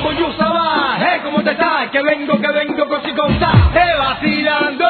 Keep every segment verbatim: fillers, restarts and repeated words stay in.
Vamos, Yusaba, eh, ¿cómo te estás? Que vengo, que vengo con si contar, eh, vacilando.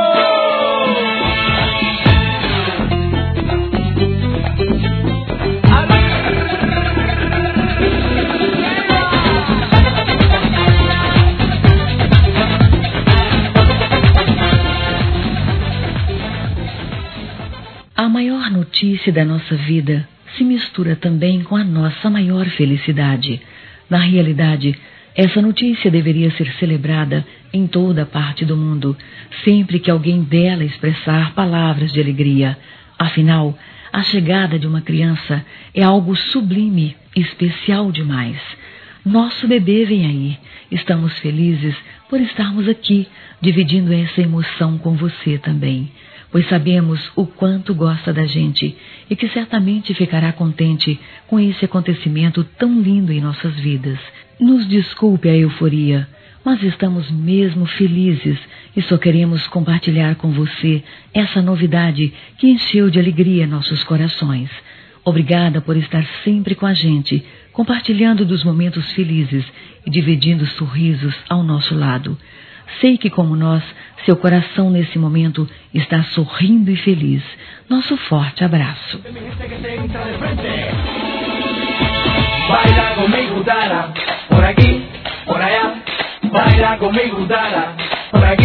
A maior notícia da nossa vida se mistura também com a nossa maior felicidade. Na realidade, essa notícia deveria ser celebrada em toda parte do mundo, sempre que alguém dela expressar palavras de alegria. Afinal, a chegada de uma criança é algo sublime, especial demais. Nosso bebê vem aí. Estamos felizes por estarmos aqui, dividindo essa emoção com você também, pois sabemos o quanto gosta da gente e que certamente ficará contente com esse acontecimento tão lindo em nossas vidas. Nos desculpe a euforia, mas estamos mesmo felizes e só queremos compartilhar com você essa novidade que encheu de alegria nossos corações. Obrigada por estar sempre com a gente, compartilhando dos momentos felizes e dividindo sorrisos ao nosso lado. Sei que, como nós, seu coração nesse momento está sorrindo e feliz. Nosso forte abraço. Baila conmigo, dala, por aquí, por allá. Baila conmigo, dala, por aquí.